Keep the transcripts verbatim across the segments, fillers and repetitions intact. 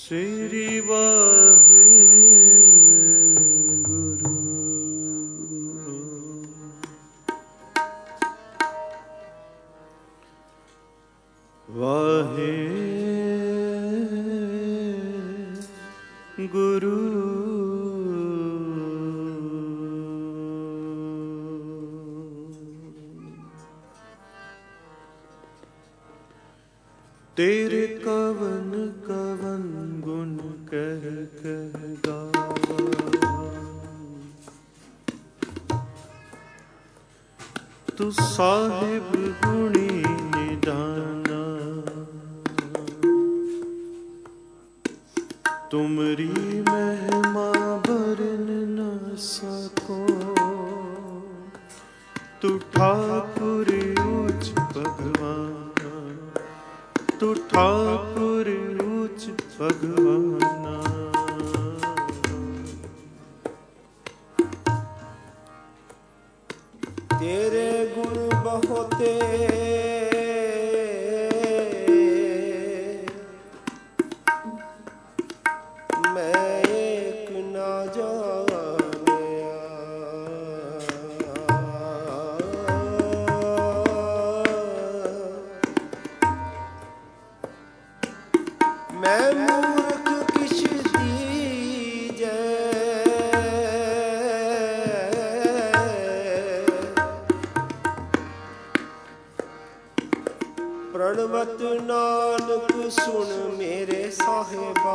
श्री वाहे गुरु। वाहे गुरु तेरे कवन कवन गुण कह कह गावा। तू साहिब गुणी निदाना, तुमरी महिमा बरन न सको। तू ठाकुर उच्च भगवान, तू ठाकुर उच्च भगवाना। तेरे गुण बहुते मैं एक ना जानिया। मैं मूर्ख किश दीजै, प्रणवत नानक सुन मेरे साहिबा।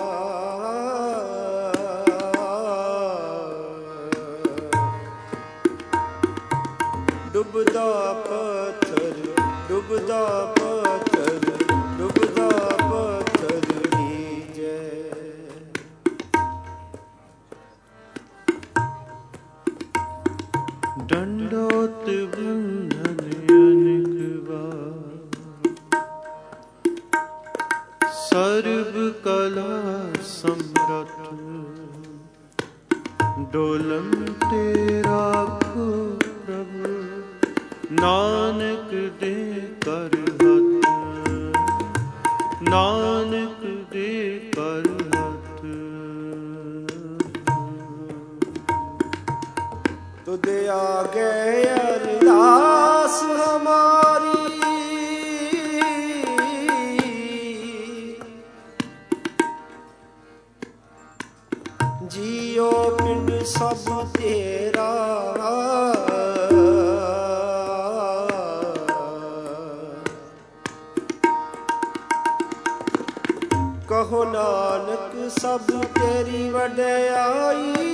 डुबदा पत्थर डुबदा पत्थर डुबदा पत्थर नीजै। दंडोत बंधन अनेक बार, सर्व कला समरथ। डोलन तेरा को प्रभु, नानक दे कर हथ। नानक दे कर हथ। तुद आगे अरदास हमारी, जियो पिंड सब तेरा। कहो नानक सब तेरी वड्याई,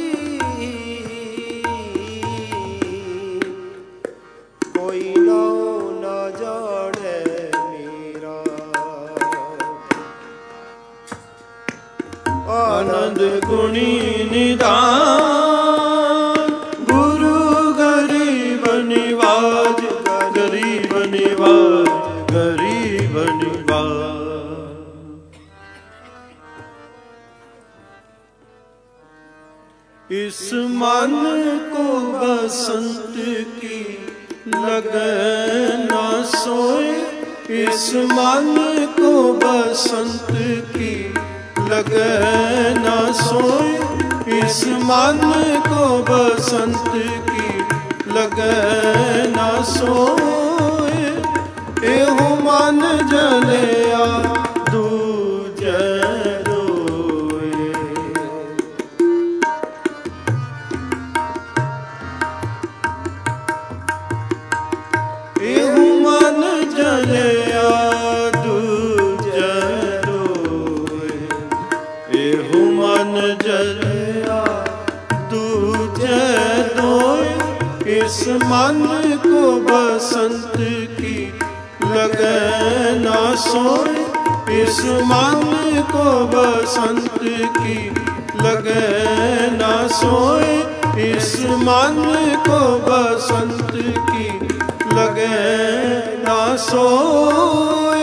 कोई नाम ना जाने मेरा। आनंद गुणी निदान, गुरु गरीब निवाज। गरीब निवाज गरीब निवाज। इस मन को बसंत की लगन ना सोए। इस मन को बसंत की लगन ना सोए। इस मन को बसंत की लगन ना सोए। एहो मन जलिया दूजे रोए। एहो मन जलिया दूजे रोए। एहो मन जलिया दूजे रोए। इस मन को बसंत की लगन ना सोए। इस मन को बसंत की लगन ना सोए। इस मन को बसंत की लगन ना सोए।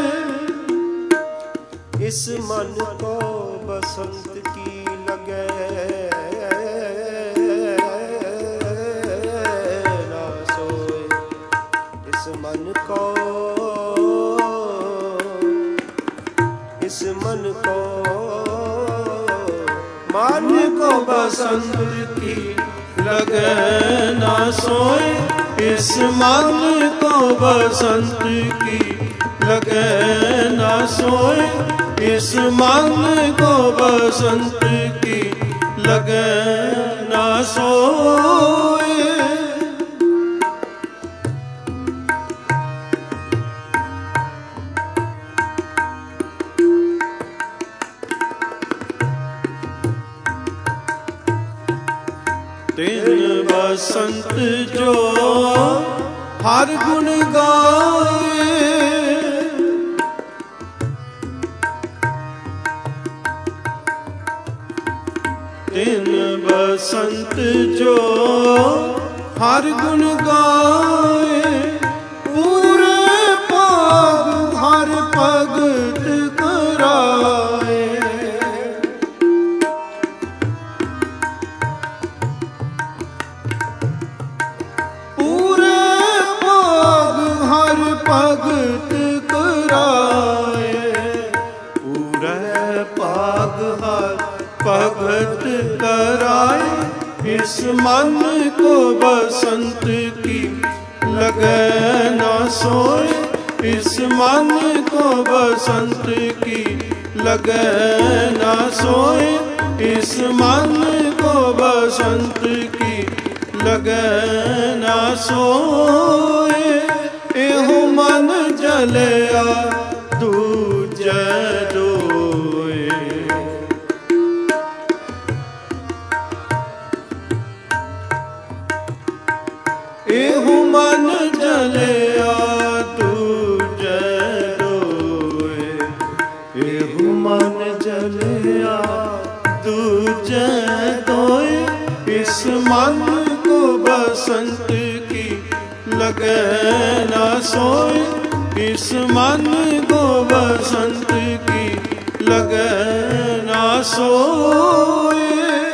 इस मन को बसंत की लगे ना सोए। इस मन को इस मन को बसंत की लगे ना सोए, इस मन को बसंत की लगे ना सोए, इस मन को बसंत की लगे ना सोए। दिन बसंत जो हर गुण गाए, दिन बसंत जो हर गुण गाए, पूरे पाग हर भगत कराए। भगत कराए, पूरे पाग हर भगत कराए, इस मन को बसंत की लगे ना सोए, इस मन को बसंत की लगे ना सोए, इस मन को बसंत की लगे ना सोए। एहु मन जलिया दूजे रोए, एहु मन जलिया दूजे रोए, एहु मन जलिया दूजे रोए, इस मन को बसंत की लगे ना सोए, इस मन को बसंत की लगे ना सोए।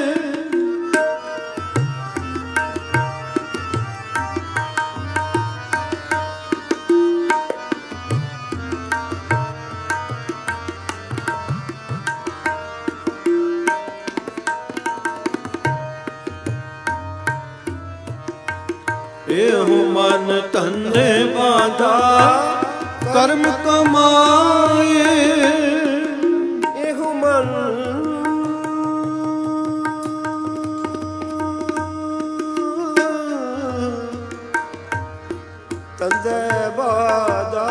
एहु मन तन्ने बांधा कर्म कमाए, एहु मन तन्ने बांधा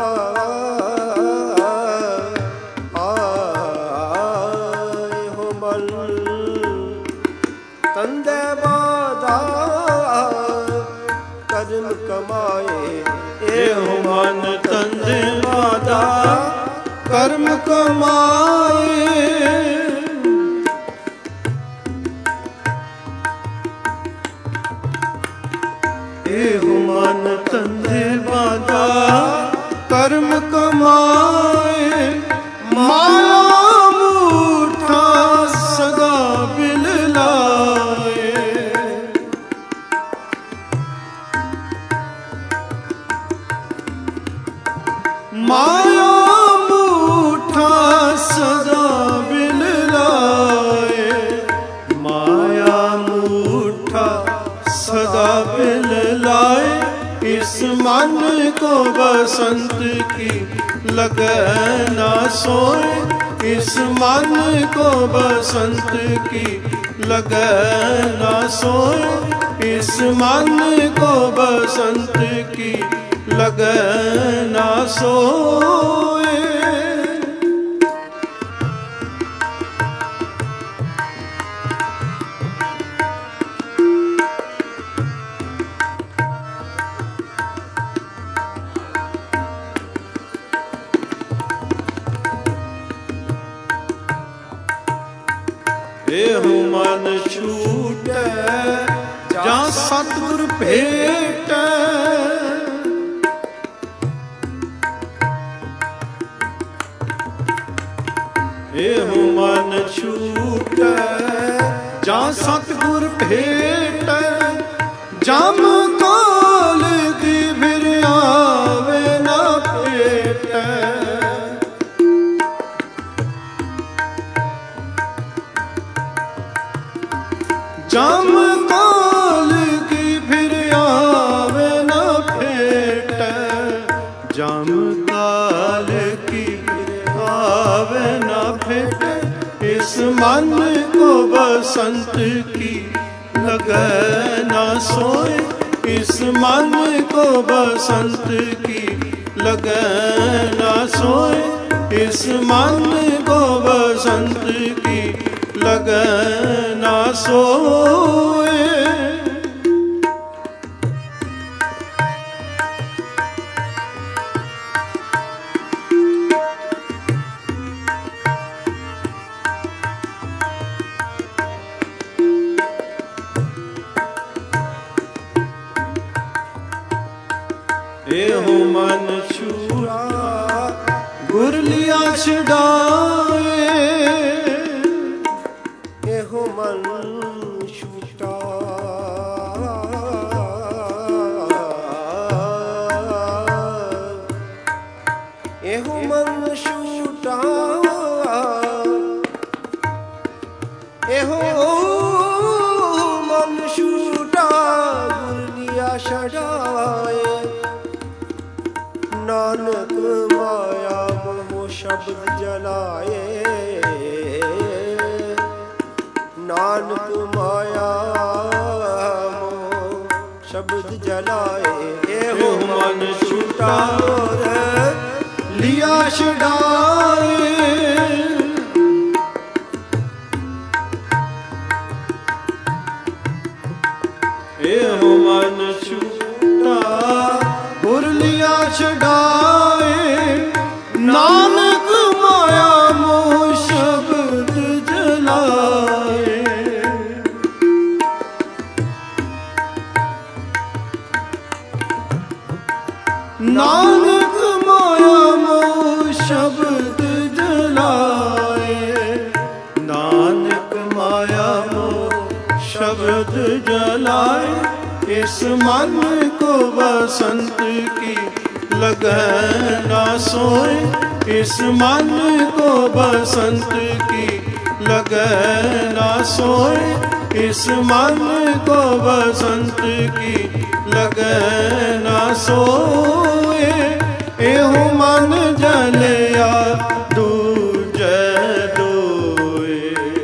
एहु मन तन्ने बांधा कर्म कमाए, एहु मन तन्ने बांधा कर्म कमाए। एहु मन तन्ने बांधा कर्म कमाए, माया मूठा सगा बिल लाए, माया मूठा सदा बिल लाए, माया मूठा सदा बिल लाए, इस मन को बसंत की लगे ना सोए, इस मन को बसंत की लगे ना सोए, इस मन को बसंत की लगे ना सोए। एहु मन छूटे जा सतगुर भेटे, एहु मन छूटे जा सतगुर भेटे, जम काल दी फिर आवे ना पेटे, मन को बसंत की लगै ना सोए, इस मन को बसंत की लगै ना सोए, इस मन को बसंत की लगै ना सोए। एहो मन छूटा गुर लिया छुड़ाए, एहो मन छूटा एहो मन छूटा एहो मन छूटा गुर लिया छुड़ाए। नानक माया मोह शब्द जलाए, नानक माया मोह शब्द जलाए। एहो मन छूटा लिया छुड़ाए, एहो मन छूटा गुर लिया छुड़ाए। नानक माया मोह शब्द जलाए, नानक माया मोह शब्द जलाए, नानक माया मोह शब्द जलाए। इस मन को बसंत की लगै ना सोए, इस मन को बसंत की लगै ना सोए, इस मन को बसंत की लगै ना सोए। एहो मन जलिया दूजै दोए,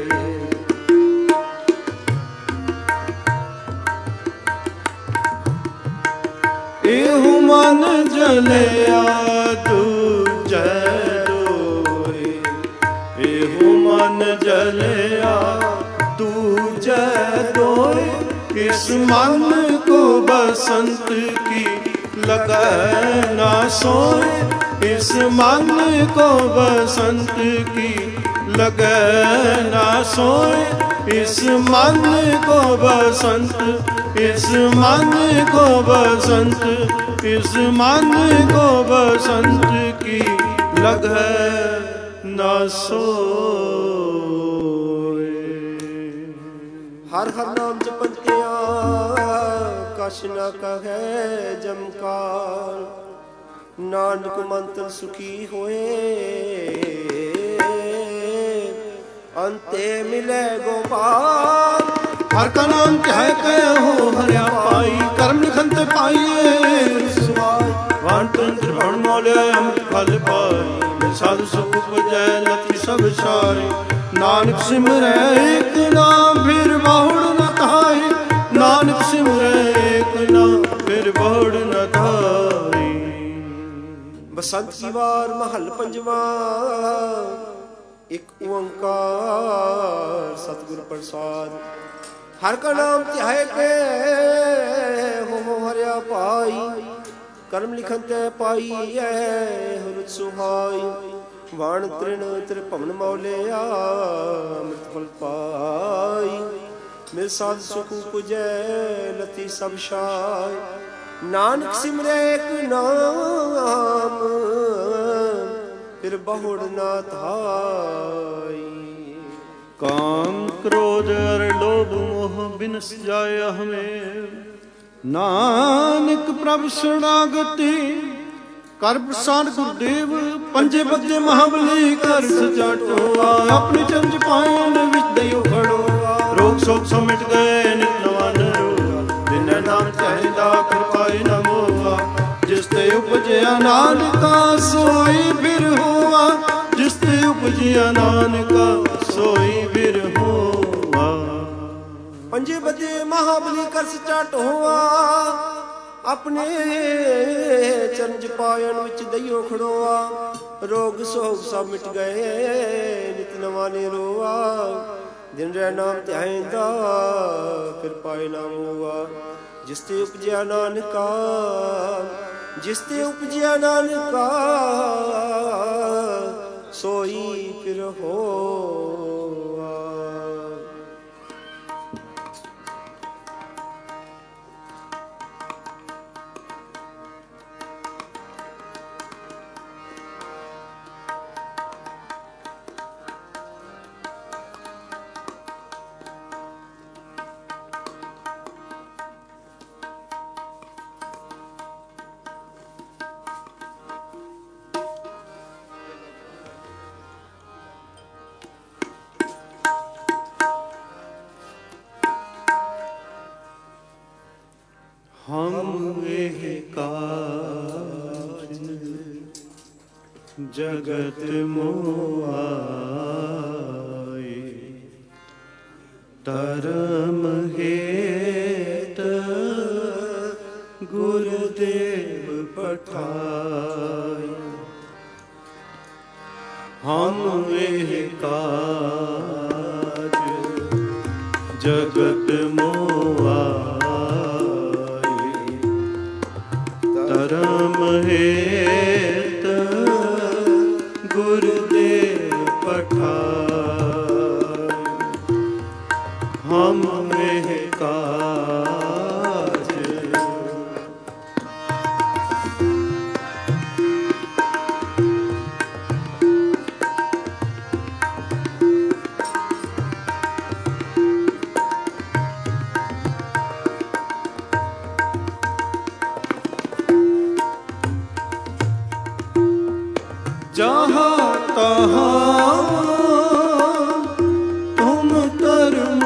एहो मन जलिया दूजै दोए, एहो मन जलिया दूजै दोए। इस मन को बसंत की लगै ना सोए, इस मन को बसंत की लगै ना सोए, इस मन को बसंत, इस मन को बसंत, इस मन को बसंत की लगै ना सोए। हर हर नाम जपंतिया कछ न कहे जमकार, नानक मंत्र सुखी होए अंते मिले गोपाल। हर का नाम कह के हो हरिया पाई, कर्म लिखन ते पाइए सुभाई। वाण तंत्र भण मोले अमृत फल पाई, साधु सुख उपजै लति सब छाई। नानक सिमरै एक नाम फिर बहुड़ न धाई, नानक सिमरै एक नाम फिर बहुड़ न धाई। बसंत की वार महल पंजवा, एक ओंकार सतगुर प्रसाद। हर का नाम ध्याय के हो हरिया पाई, कर्म लिखन ते पाई हृत सुहाई। वाण तृण त्रिभवन मौलिया अमृत फल पाई। मिल साध सुख उपजै लति सब छाई। नानक सिमरै एक नाम फिर बहुड़ ना धाई। काम क्रोध और लोभ मोह बिनस जाय हमें, नानक प्रभु शरणागति कर प्रसाद गुरुदेव। पंजे बजे महाबली कर सजाटो, अपनी चंज पायन विच दयो खड़ो। रोग शोक सो मिट गए नित नवा नरो, बिन नाम चाहिदा कृपाई न मोहा। जिस ते उपजया नानका सोई फिर हुआ, जिस ते उपजया नानका सोई फिर महाबली करस चाट होआ अपने चरज पायन विच दइयो खड़ोआ रोग सोग सब मिट गए नित नवा ने रोआ दिन रह नाम ध्यायंदा फिर पाए नाम हुआ जिसते उपजया नानका जिसते उपजया नानका सोई फिर होआ। हम एह काज जगत मोह आए धर्म हेत गुरुदेव पठाए। हम एह काज जगत मोह धर्म हेत गुरुदेव पठाए। हम एह काज जहाँ तहाँ तुम धर्म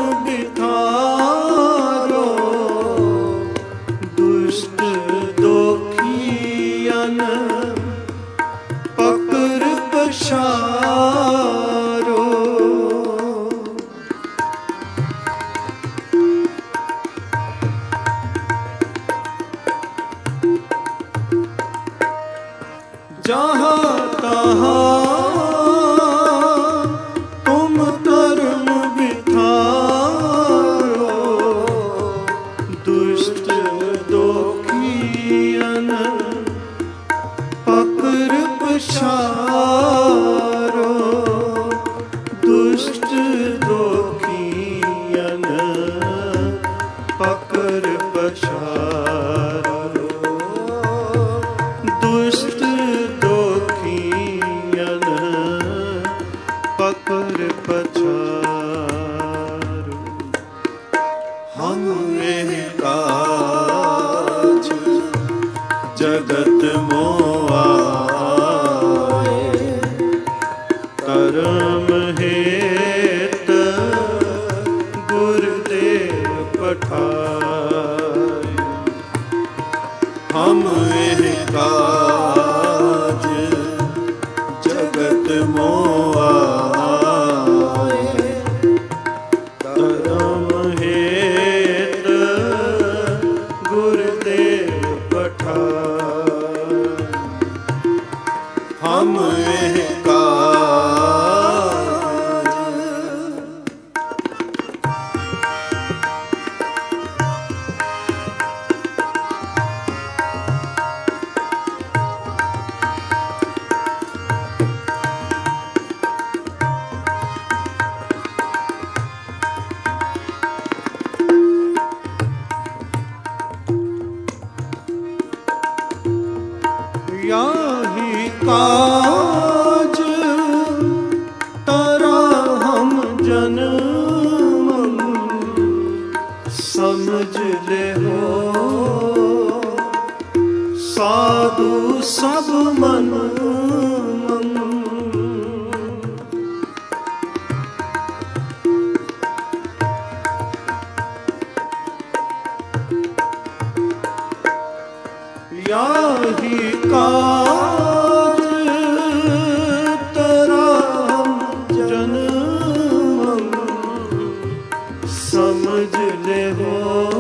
बिठारो दुष्ट दोखियन पकड़ पछारो। जहाँ तुम धर्म बिठारो दुष्ट दोखियन पकड़ पछारो। दुष्ट दोखियन पकड़ पछारो। दुष्ट पकड़ पछारो। हम एह काज जगत मोह आए धर्म हेत गुरुदेव पठाए। हम एह काज जगत मोह धर्म हेत गुरुदेव पठाए। हम एह काज याही काज तारा हम जन्म समझ ले हो साधु सब मन याही काज तेरा जन्म समझ ले हो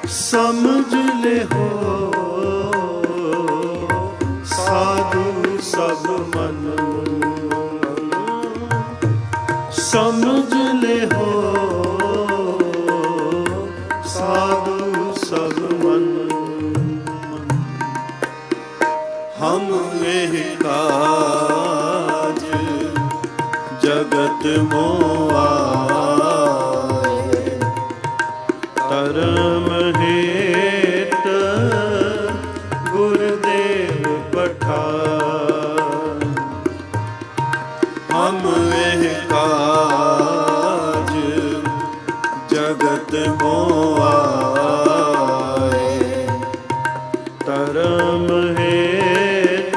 समझ ले हो साधु सब मन, समझ ले हो साधु सब मन। हम में काज जगत मोआ धर्म हेत गुरुदेव पठान। हम वह काज जगत मोआए धर्म हेत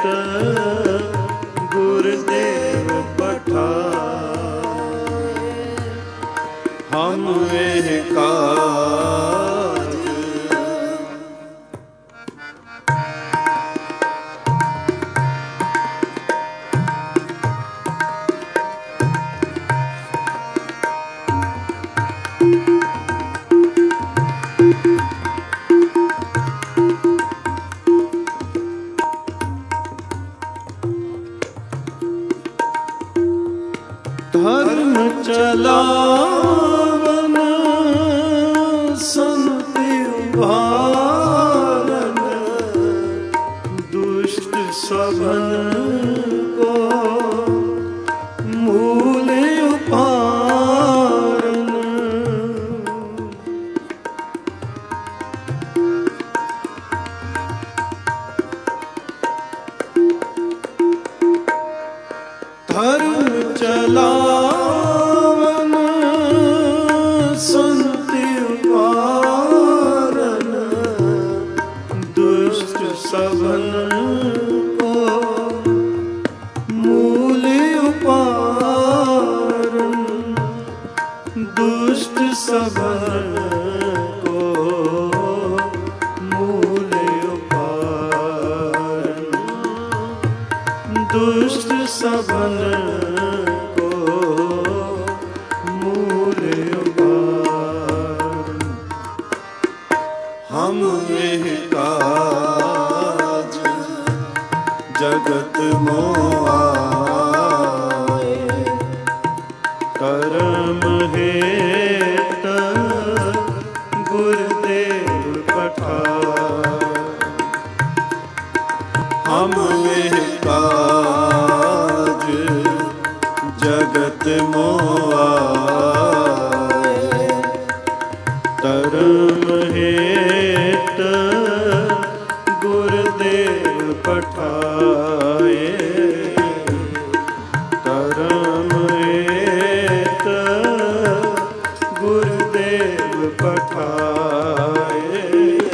गुरुदेव पठान। हम वह काज धर्म चलावन संति उभारन दुष्ट सबन को मूल उपारन। धर्म चलावन संति उपारन दुष्ट सबन को मूल उपारन। दुष्ट सबन को मूल उपारन। दुष्ट सबन को मूल उपारन। हम यह काज जगत मोआए कर्म हेत गुरुदेव पठान। हम यह काज जगत मोआए धर्म हेत गुरुदेव पठाए। धर्म हेत गुरुदेव पठाए।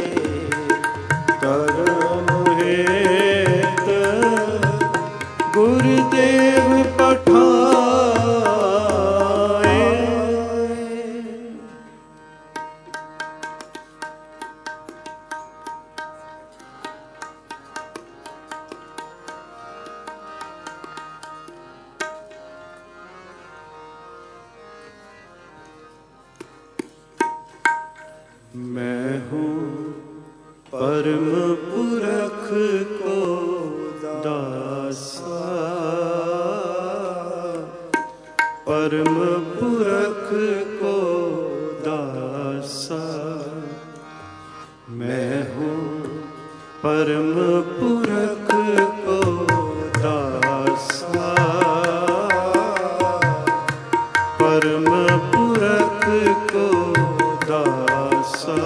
धर्म हेत गुरुदेव पठाए। मैं हूँ परम पुरख को दासा, परम पुरख को दासा। मैं हूँ परम पुरख को दासा, परम पुरख को दासा।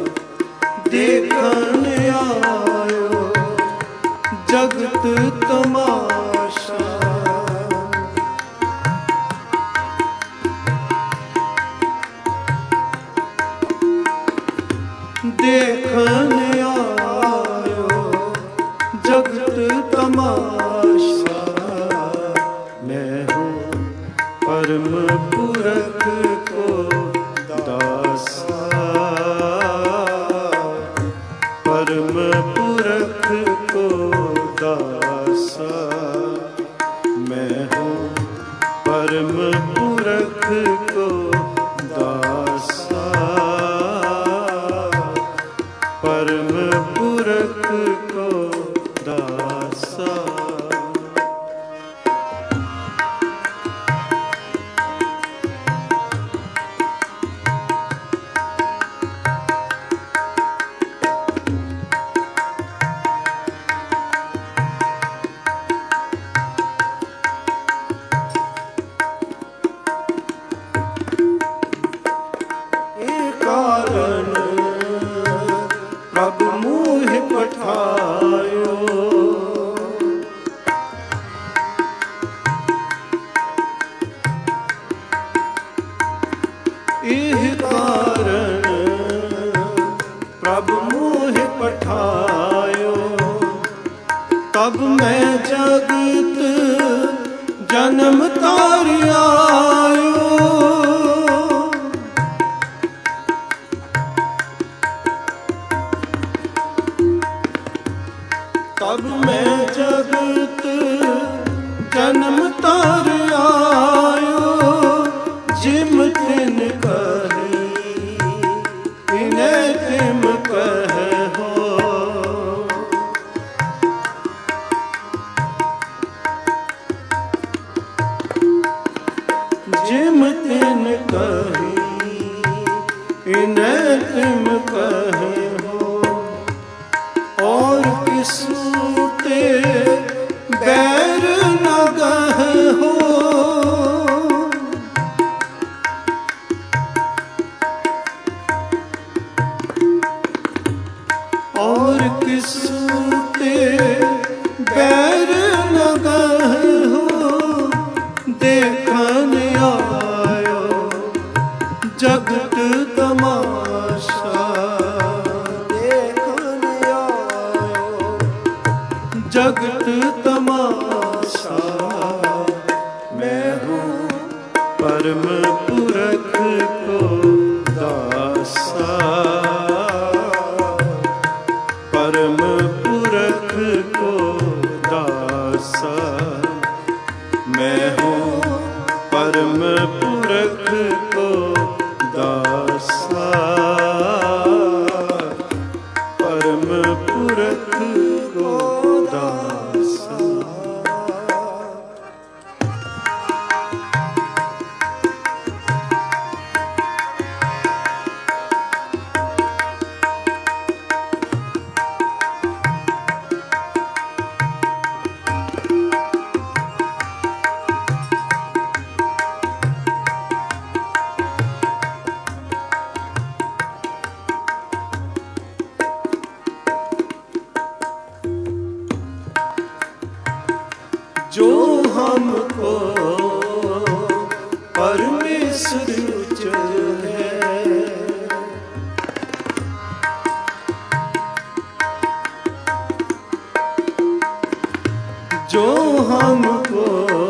देखन आयो जगत तमाशा, देखन आयो जगत तमाशा। मैं हूँ परम पुरख को दासा, परम पुरख को दासा। मैं हूँ परम पुरख को दासा, परम पुरख को दासा। तब मैं जगत जन्म तार आयो, तब मैं जगत जन्म तार आयो। जिम तिन कही इन्हें तिम कह जिम तिन कही इन्हें तिम कहे हो। और किसु ते बैर न गहे हो। और किसु ते बैर न गहे हो। देखन आयो जगत तमाशा, देखन आयो जगत तमाशा। मैं हूँ परम पुरख को दासा, परम पुरख को दासा। मैं हूँ परम पुरख को दासा, परम पुरख को दासा। जो हमको परमेश्वर उच्चर है, जो हमको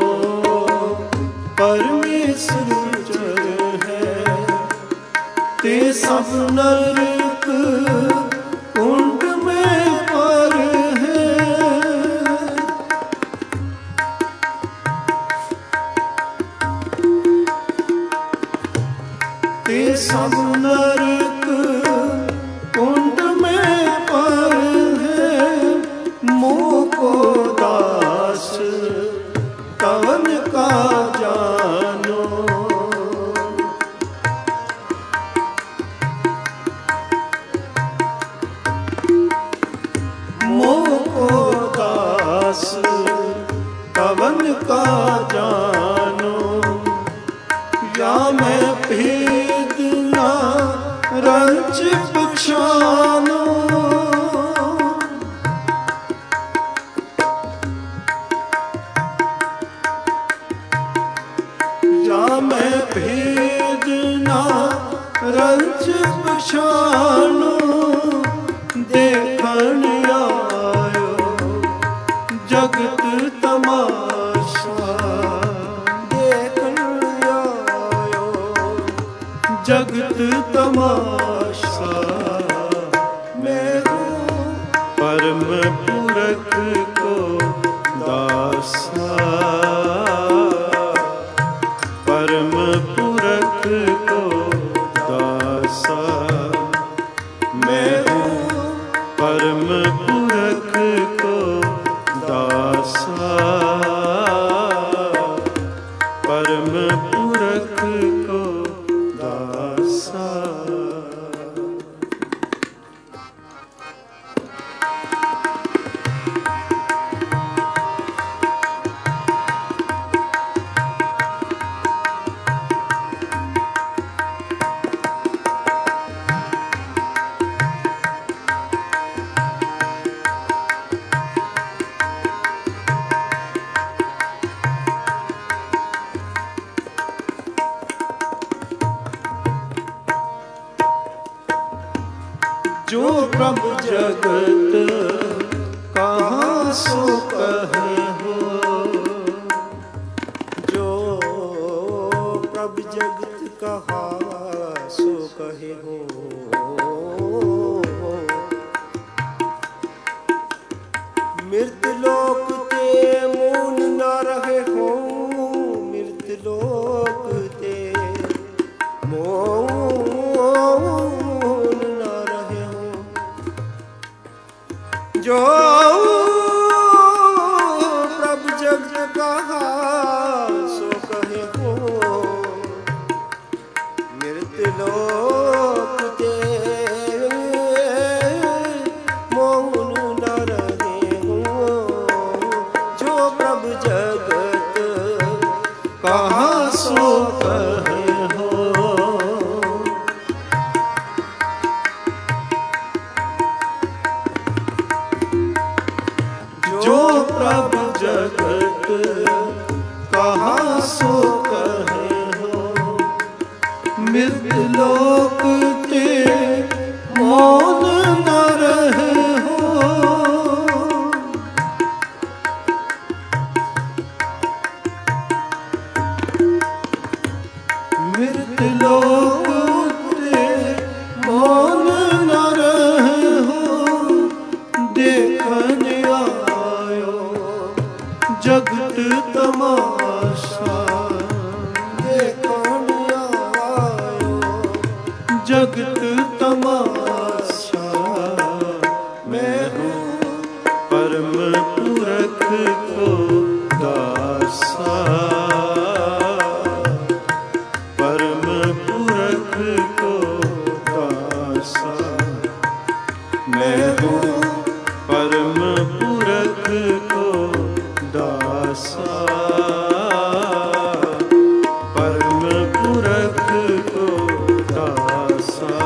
परमेश्वर उच्चर है। ते सब नरक कुंड में पर है। ते सब नरक कुंड में पर है। मोह को दास कवन का जानो। मोह को दास कवन का जानो। या मैं भेद ना रंच पछानो। या मैं भेद ना रंच पछानो। देखन आयो जगत तमाशा, देखन आयो जगत तमाशा। मैं हूँ परम पुरख को दासा, परम पुरख को दासा। मैं हूँ परम पुरख को दासा, परम पुरख को दासा। जो प्रभु जगत कहाँ सो कहे हो, जो प्रभु जगत कहाँ सो कहे हो। मृत लोक ते मौन न रहे हो, मृत लोक ते मौन जो प्रभु जगत कहा सो कहे हो। मृत लोक ते मौन न रहे हो, जो प्रभु जगत कहा सो कहे हो। जो प्रभु जगत कहाँ सो कहे हो, मृत लोक ते मौन न रहे हो। मृत लोक ते मौन न रहे हो, देखने जगत तमाशा, देखन आयो जगत तमाशा। मैं हूँ परम पुरख को दासा, परम पुरख को दासा। मैं हूँ परम पुरख को दासा, परम पुरख को दासा,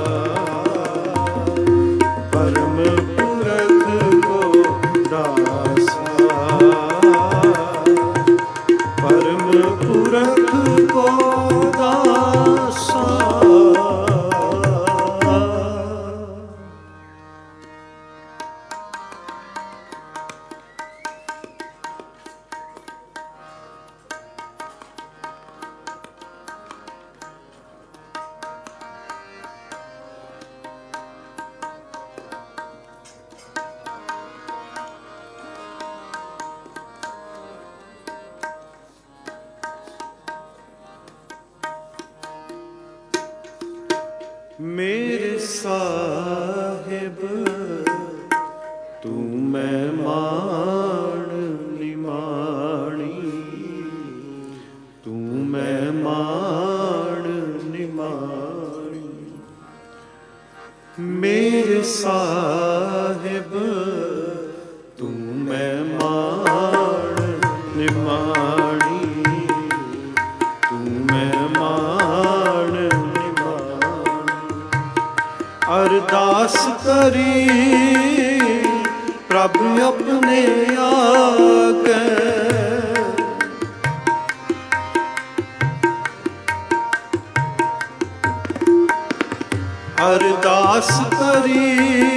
परम पुरख को दासा, परम पुरख को दासा। मेरे साहिब तू मैं मान निमाणी, तू मैं मान निमाणी। मेरे साहिब तू मैं मान निमाणी, तू मैं मान अरदास करी प्रभु अपने आगे। अरदास करी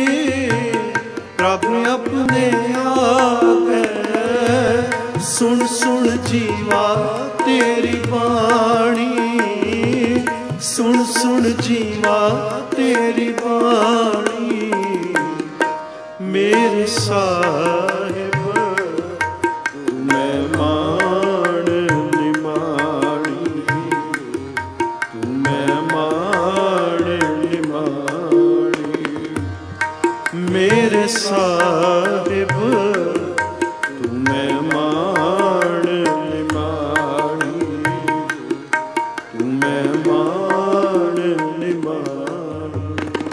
प्रभु अपने आगे। सुन सुन जीवा तेरी बाणी, सुन सुन जीवा तेरी बाणी। मेरे साहिब तू मैं मान निमाणी, तू मैं मान निमाणी। ਮੇਰੇ ਸਾਹਿਬ ਤੂੰ ਮਹਿਮਾਨ ਨਿਮਾਣੀ, ਤੂੰ ਮਹਿਮਾਨ ਨਿਮਾਣੀ।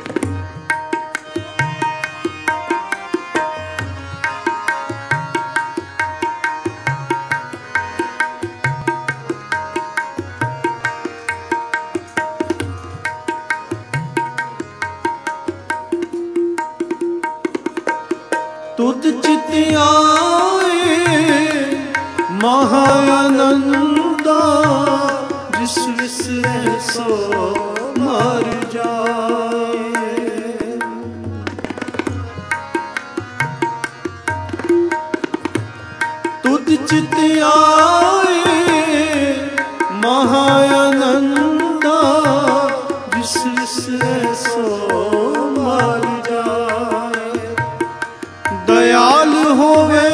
ਤੁਧ ਚਿਤ ਆਏ ਮਹਾ ਆਨੰਦਾ, ਜਿਸ ਵਿਸਰੇ ਸੋ ਮਰ ਜਾਏ। ਤੁਧ ਚਿਤ ਆਏ ਮਹਾ ਆਨੰਦਾ, ਜਿਸ ਵਿਸਰੇ ਸੋ ਮਰ ਜਾਏ। दयाल होवे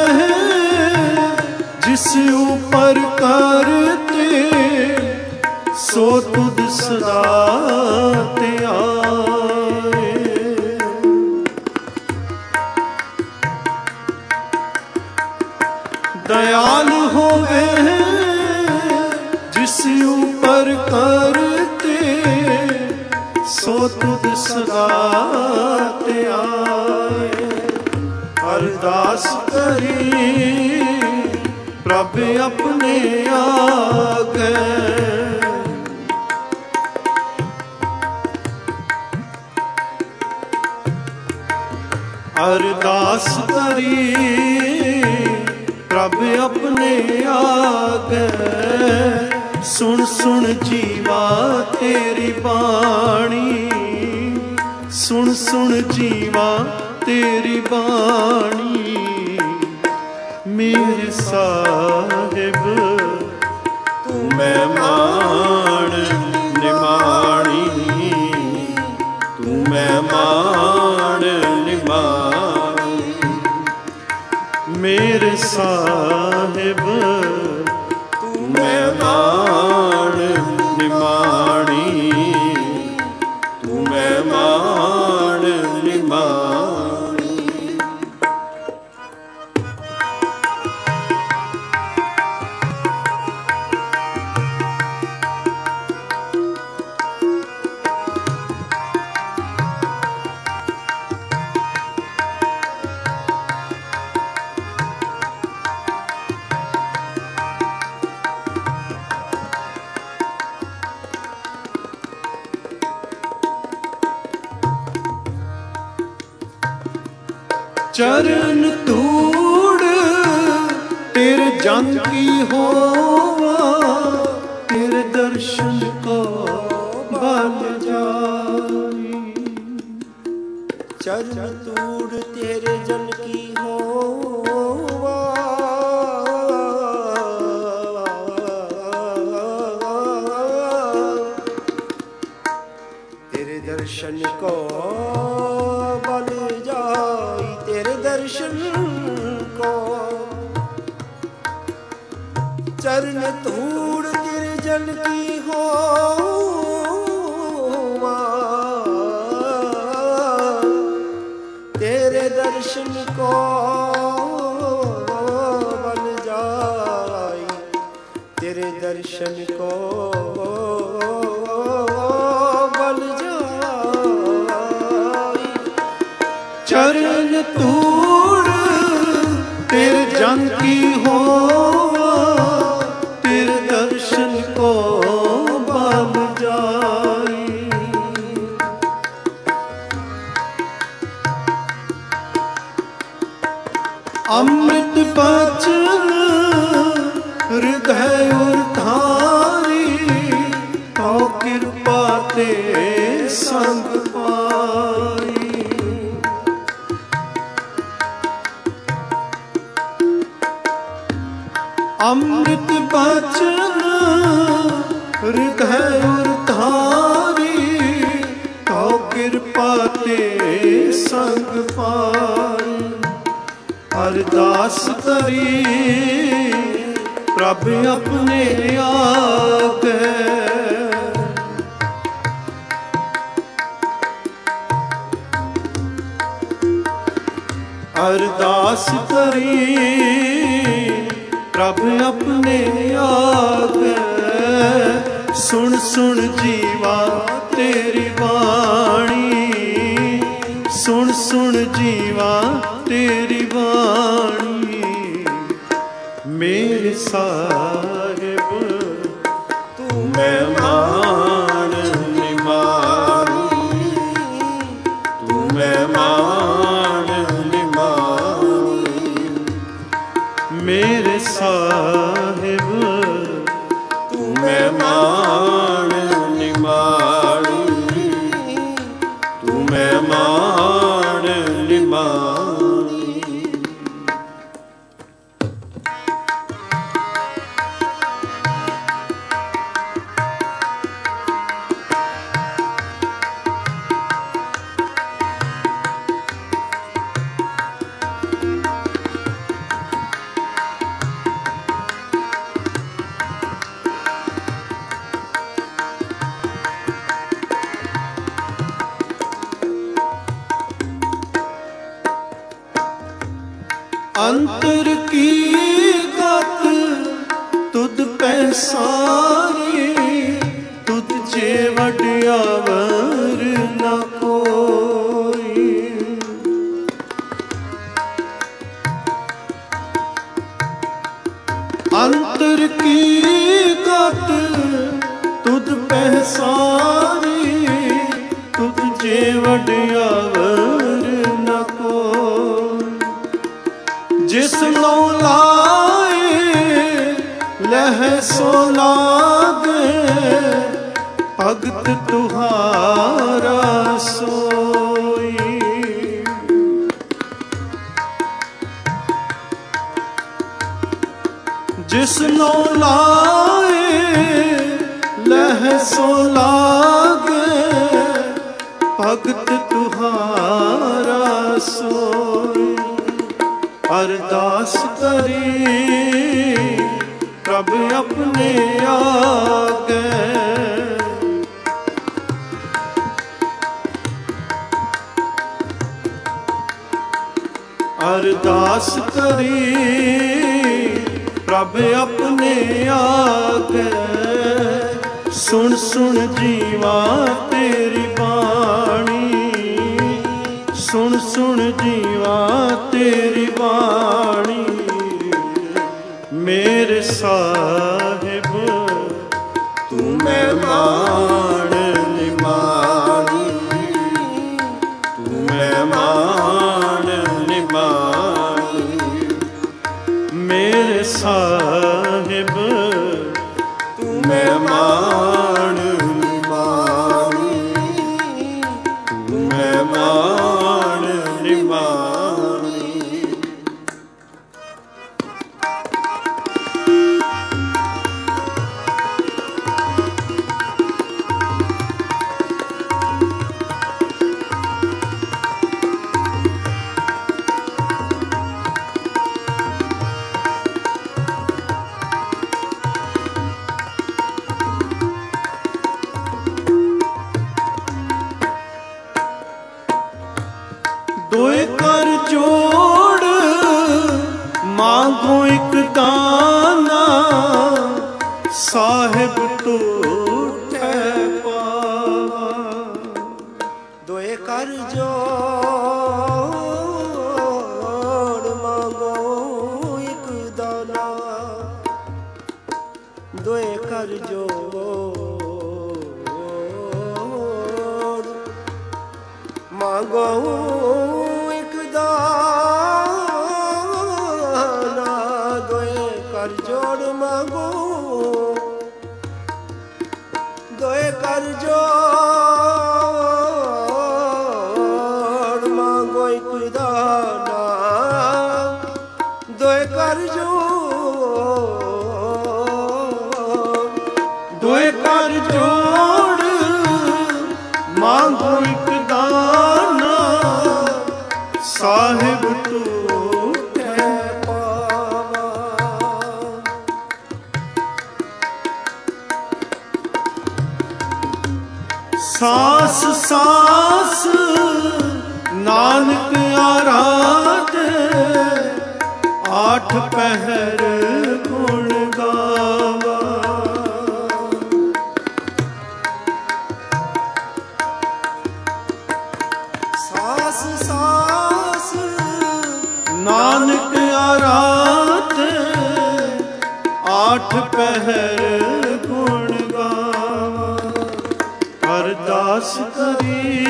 जिस ऊपर करते, सो तुद सदा ते आए। दयाल होवे जिस ऊपर करते, सो तुद सदा ते आए। अरदास करी प्रभ अपने आगे, अरदास करी प्रभ अपने आगे। सुन सुन जीवा तेरी बाणी, सुन सुन जीवा तेरी बाणी। मेरे साहिब तू मਹਿਮਾਨ ਨਿਮਾਣੀ, ਤੂੰ ਮਹਿਮਾਨ ਨਿਮਾਣੀ। ਮੇਰੇ ਸਾਹਿਬ ਤੂੰ ਮਹਿਮਾਨ ਨਿਮਾਣੀ, ਤੂੰ ਮਹਿਮਾਨ ਨਿਮਾਣੀ। चरण धूड़ तेरे जन की होवा, तेरे दर्शन को बल जाई। चरण धूड़ तेरे जन की होवा, तेरे दर्शन को बल जाई। तेरे दर्शन को चरण धूड़ तेरे जन की होवा, तेरे दर्शन को बल जाई। तेरे दर्शन को बल जाई। चरण धूड़ तेरे जन की होवा, तेरे दर्शन को बल जाई। अमृत बचन हृदय उधारी, तो कृपा ते संग पाई। अमृत बचन हृदय उधारी, तो कृपा ते संग पाई। अरदास करी प्रभ अपने आगे, ਅਰਦਾਸ ਕਰੀ ਪ੍ਰਭ ਆਪਣੇ ਆਗੇ, ਸੁਣ ਸੁਣ ਜੀਵਾ ਤੇਰੀ ਬਾਣੀ, ਸੁਣ ਸੁਣ ਜੀਵਾ ਤੇਰੀ ਬਾਣੀ। ਮੇਰੇ ਸਾਹਿਬ ਤੂੰ ਮਹਿਮਾਨ ਨਿਮਾਣੀ, ਤੂੰ ਮਹਿਮਾਨ ਨਿਮਾਣੀ। ਮੇਰੇ ਸਾਹਿਬ ਤੂੰ ਮਹਿਮਾਨ ਨਿਮਾਣੀ, ਤੂੰ ਮਹਿਮਾਨ ਨਿਮਾਣੀ। ਅੰਤਰ ਕੀ ਗਤ ਤੁਧ ਪੈਸਾਰੀ, ਤੁਧ ਜੇ ਵਡਿਆਵਰ ਨਾ ਕੋਈ। ਅੰਤਰ ਕੀ ਗਤ ਤੁਧ ਪੈਸਾਰੀ, ਤੁਧ ਜੇ ਵਡਿਆਵਰ ਨਾ ਕੋਈ। ਜਿਸ ਨੂੰ ਲਾਏ ਲਹਿ ਸੋ ਲਾਗੇ, ਭਗਤ ਤੁਹਾਰਾ ਸੋਈ। ਜਿਸ ਨੂੰ ਲਾਏ ਲਹਿ ਸੋ ਲਾਗੇ, ਭਗਤ ਤੁਹਾਰਾ ਸੋਈ। ਅਰਦਾਸ ਕਰੀ ਪ੍ਰਭ ਆਪਣੇ ਆਗੇ, ਅਰਦਾਸ ਕਰੀ ਪ੍ਰਭ ਆਪਣੇ ਆਗੇ, ਸੁਣ ਸੁਣ ਜੀਵਾ ਤੇਰੀ ਬਾਣੀ, ਸੁਣ ਸੁਣ ਜੀਵਾ ਤੇਰੀ ਬਾਣੀ। ਮੇਰੇ ਸਾਹਿਬ ਤੂੰ ਮਹਿਮਾਨ ਨਿਮਾਣੀ, ਤੂੰ ਮਹਿਮਾਨ ਨਿਮਾਣੀ। ਮੇਰੇ ਸਾਹਿਬ ਤੂੰ ਮਹਿਮਾਨ ਨਿਮਾਣੀ, ਤੂੰ ਮਹਿਮਾਨ ਨਿਮਾਣੀ। ਦੋਏ ਕਰ ਜੋੜ ਮਾਂਗੋ ਇੱਕ ਦਾਨਾ, ਸਾਹਿਬ ਟੂਟੇ ਪਾਵਾ। ਦੋਏ ਕਰ ਜੋੜ ਮਾਂਗੋ ਇੱਕ ਦਾਨਾ, ਦੋਏ ਕਰ ਜੋੜ ਮਾਂਗੋ ਇੱਕ ਦਾਨਾ, ਦੋਏ ਕਰ ਜੋੜ ਮਾਂਗੋ, ਦੋਏ ਕਰ ਜੋੜ ਮਾਂਗੋ ਇੱਕ ਦਾਨਾ, ਦੋਏ ਕਰ ਜੋੜ, ਦੋਏ ਕਰ ਜੋੜ ਮਾਂਗੋ ਇੱਕ ਦਾਨਾ, ਸਾਹਿਬ ਟੂਟੇ ਪਾਵਾ। ਸਾਸ ਸਾਸ ਨਾਨਕ ਆਰਾਧੇ, ਪਹਿਰ ਗੁਣ ਗਾਵਾ। ਸਾਸ ਸਾਸ ਨਾਨਕ ਆਰਾਤ ਆਠ ਪਹਿਰ ਗੁਣ ਗਾਵਾ। ਅਰਦਾਸ ਕਰੀ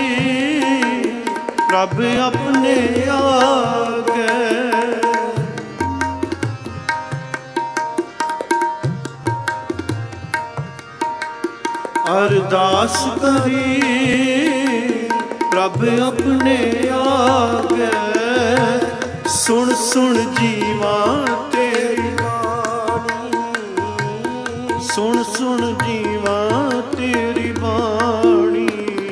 ਪ੍ਰਭ ਆਪਣੇ ਆਗੇ। ਅਰਦਾਸ ਕਰੀ ਪ੍ਰਭ ਆਪਣੇ ਆਗੇ। ਸੁਣ ਸੁਣ ਜੀਵਾ ਤੇਰੀ ਬਾਣੀ, ਸੁਣ ਸੁਣ ਜੀਵਾ ਤੇਰੀ ਬਾਣੀ।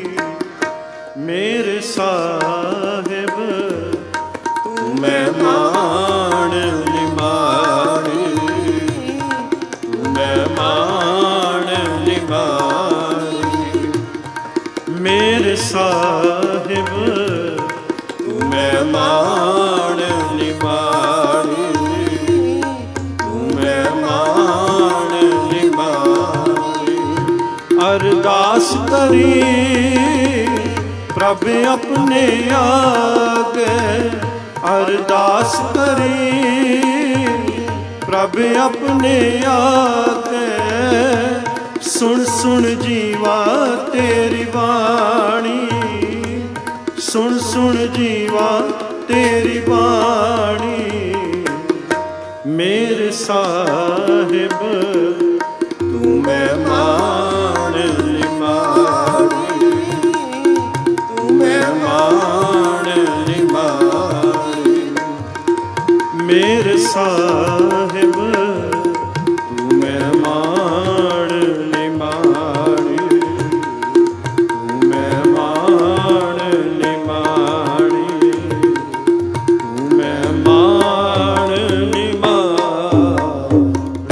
ਮੇਰੇ ਸਾਹਿਬ ਤੂੰ ਮਹਿਮਾਨ ਨਿਮਾਣੀ, ਤੂੰ ਮਹਿਮਾਨ ਨਿਮਾਣੀ। ਮੇਰੇ ਸਾਹਿਬ ਤੂੰ ਮਹਿਮਾਨ ਨਿਮਾਣੀ, ਤੂੰ ਮਹਿਮਾਨ ਨਿਮਾਣੀ। ਅਰਦਾਸ ਕਰੀ ਪ੍ਰਭ ਆਪਣੇ ਆਗੇ। ਅਰਦਾਸ ਕਰੀ ਪ੍ਰਭ ਆਪਣੇ ਆਗੇ। ਸੁਣ ਸੁਣ ਜੀਵਾ ਤੇਰੀ ਬਾਣੀ, ਸੁਣ ਸੁਣ ਜੀਵਾ ਤੇਰੀ ਬਾਣੀ। ਮੇਰੇ ਸਾਹਿਬ ਤੂੰ ਮਹਿਮਾਨ ਨਿਮਾਣੀ, ਤੂੰ ਮਹਿਮਾਨ ਨਿਮਾਣੀ। ਮੇਰੇ ਸਾਹਿਬ ਤੂੰ ਮਹਿਮਾਨ ਨਿਮਾਣੀ, ਤੂੰ ਮਹਿਮਾਨ ਨਿਮਾਣੀ, ਤੂੰ ਮਹਿਮਾਨ ਨਿਮਾਣੀ।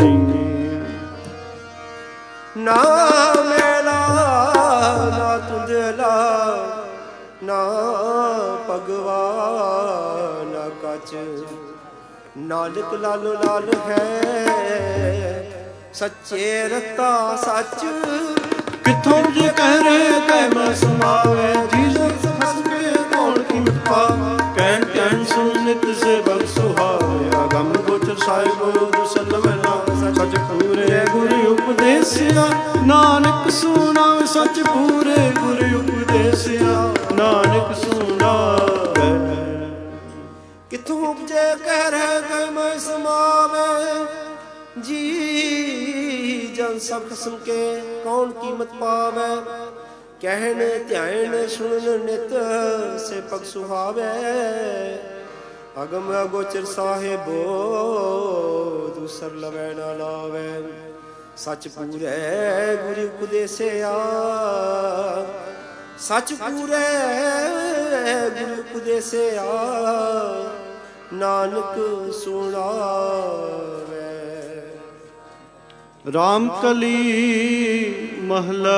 ਨਾ ਮੈਲਾ ਨਾ ਤੁੰਦਲਾ, ਨਾ ਭਗਵਾ ਨਾ ਕੱਚ। ਨਾਨਕ ਲਾਲੋ ਲਾਲ ਹੈ ਸੱਚੇ ਰਤਾ ਸੱਚ। ਕਿੱਥੋਂ ਜੇ ਕਹਿ ਕਹਿ ਮੈਂ ਸਮਾਵੇ। ਜੀਸਸ ਹੱਸ ਕੇ ਕੌਣ ਕੀਮਤ ਪਾਵੇ। ਕਹਿਣ ਕਹਿਣ ਸੁਣ ਨਿਤ ਸੇਵਕ ਸੁਹਾਵੇ। ਅਗੰਮ ਗੋਚਰ ਸਾਹਿਬ ਦੁਸਲਮ ਨਾਮ ਸੱਚ ਪੂਰੇ ਗੁਰੂ ਉਪਦੇਸਿਆ। ਨਾਨਕ ਸੁਣਾਵੇ ਸੱਚ ਪੂਰੇ ਗੁਰੂ ਉਪਦੇਸਿਆ। ਨਾਨਕ ਸੁਣਾਵੇ। ਕਿੱਥੋਂ ਉਪਜੇ ਕਹਿ ਰਹਿ ਕਹਿ ਮੈਂ ਸਮਾਵੇ। ਜੀ ਜਨ ਸਭ ਖਸਮ ਕੇ ਕੌਣ ਕੀਮਤ ਪਾਵੇ। ਕਹਿਣ ਧਿਆਨ ਸੁਣਨ ਨਿਤ ਸੇ ਪਗ ਸੁਹਾਵੇ। ਅਗਮ ਅਗੋਚਰ ਸਾਹਿਬੋ ਦੂਸਰ ਲਵੈ ਨਾ ਲਾਵੇ। ਸੱਚ ਪੂਰੇ ਗੁਰੂ ਉਪਦੇਸਿਆ। ਸੱਚ ਪੂਰੇ ਗੁਰੂ ਉਪਦੇਸਿਆ। ਨਾਨਕ ਸੁਣਾਵੇ। ਰਾਮ ਕਲੀ ਮਹਲਾ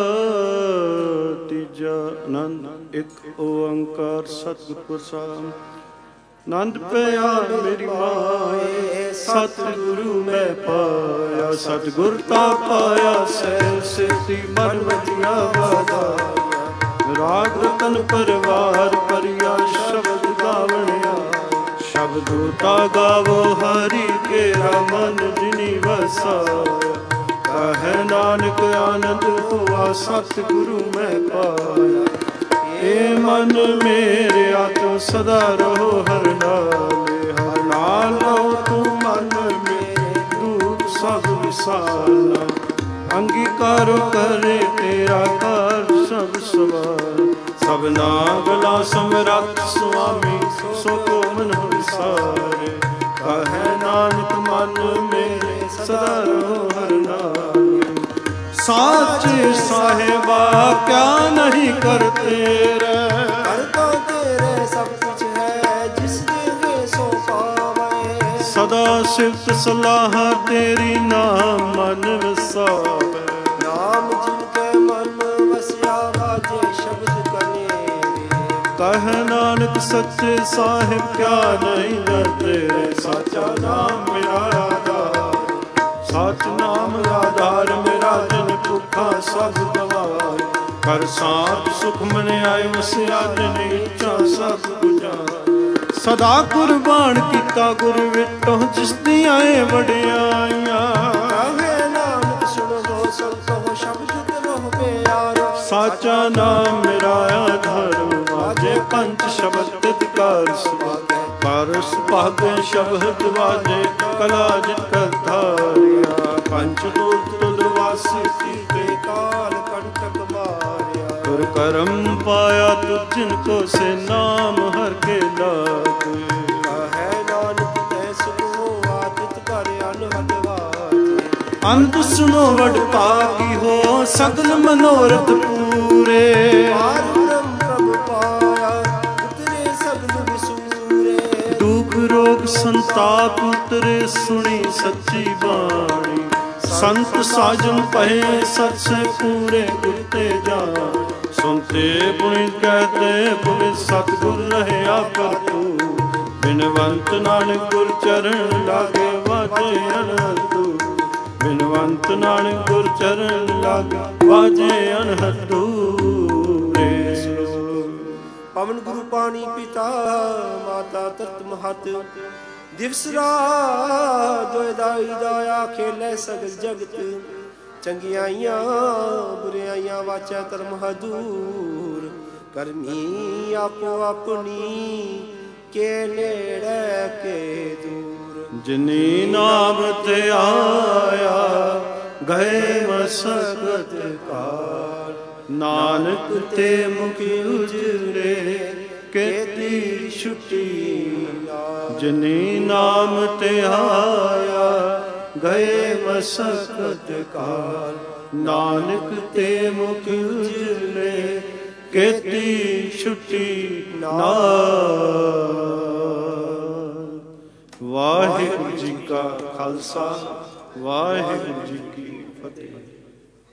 ਤੀਜਾ। ਆਨੰਦ ਇੱਕ ਓੰਕਾਰ ਸਤਿਗੁਰ ਪ੍ਰਸਾਦਿ। ਆਨੰਦ ਪਿਆ ਮੇਰੀ ਮਾਏ ਸਤਿਗੁਰੂ ਮੈਂ ਪਾਇਆ। ਸਤਿਗੁਰ ਤਾ ਪਾਇਆ ਸਹਿ ਸਿੱਧੀ ਮਨ ਵਜੀਆ ਵਧਾਇਆ। ਰਾਗ ਰਤਨ ਪਰਵਾਰ ਪਰਿਆ ਸ਼ਬਦ ਗਾਵਣਿਆ। ਸ਼ਬਦੋ ਤਾ ਗਾਵੋ ਹਰੀ ਕੇਰਾ ਮਨ ਜਿਨੀ ਵਸਾਇਆ। ਕਹੈ ਨਾਨਕ ਆਨੰਦ ਹੋਆ ਸਤਿਗੁਰੂ ਮੈਂ ਪਾਇਆ। ਏ ਮਨ ਮੇਰੇ ਆਤਮ ਸਦਾ ਰਹੋ ਹਰ ਨਾਲੇ। ਹਰ ਨਾਲ ਰਹੋ ਤੂੰ ਮਨ ਮੇਰੇ ਦੁਖ ਸਭ ਵਿਸਾਲਾ। ਅੰਗੀਕਾਰੋ ਕਰੇ ਤੇਰਾ ਕਾਰ ਸਭ ਸਵਾਰ। ਸਭਨਾ ਗਲਾ ਸਮਰੱਥ ਸੁਆਮੀ ਸੋ ਕੋ ਮਨ ਵਿਸਾਰੇ। ਕਹੈ ਨਾਨਕ ਮਨ ਮੇਰੇ ਸਦਾ ਰਹੋ ਹਰ ਨਾਲੇ। ਸਾਚੇ ਸਾਹਿਬਾ ਕਿਆ ਨਹੀਂ ਕਰ ਤੇਰੇ। ਕਰ ਤੋ ਤੇਰੇ ਸਭ ਕੁਛ ਹੈ ਜਿਸ ਦੇ ਸੋ ਪਾਵੇ। ਸਦਾ ਸਿਫਤ ਸਲਾਹ ਤੇਰੀ ਨਾਮ ਮਨ ਵਸਾਵੇ। ਨਾਮ ਜਿਨ ਕੇ ਮਨ ਵਸਿਆ ਵਾਜੇ ਸ਼ਬਦ ਕਨੇ। ਕਹਿ ਨਾਨਕ सच्चे साहिब क्या नहीं डरते, साचा नाम मेरा आधार, साच नाम आधार मेरा जन भुखा सब गवाए, कर साथ सुख मन आए वसिया जन इच्छा सब बुझाए। सदा कुर्बान किता गुर विटो जिस दियां वडियाइयां, साचा नाम मेरा आधार, वाजे पंच शब्द तितकार सुभागे, पारस भागे शब्द वाजे कला जित धारिया, पंच दूत तुलवासी सीते काल कंटक मारिया, तुर करम पाया तु जिनको से नाम हर के लागे, है नानक तैस को आदित कर अनहद वाजे, अंत सुनो वड पाकी हो सगल मनोरथ पूरे, दुख रोग संताप उतरे सुनी सच्ची बाणी, संत साजन पहे सत से पूरे गुरते जान, सुनते पुनि कहते पुनि सतगुर रहे आपरतू, बिनवंत नानक गुर चरण लागे वाजे अनहदू, बिनवंत नानक गुर चरण लागे वाजे अनहदू। पवन गुरु पानी पिता माता तरत महत, दिवस रात दोयदाई दाया खेले सगल जगत, चंगियाइयां बुराइयां वाचा धर्म हदूर, करमी आपो अपनी के नेड़े के दूर, जिनी नाम ते आया गए मसकत काल, नानक ते मुखी उजरे केती छुट्टी, जिनी नाम ते आया गए मसकत काल, नानक ते मुखी उजरे केती छुट्टी नाल। वाहिगुरु जी का खालसा, वाहिगुरु जी की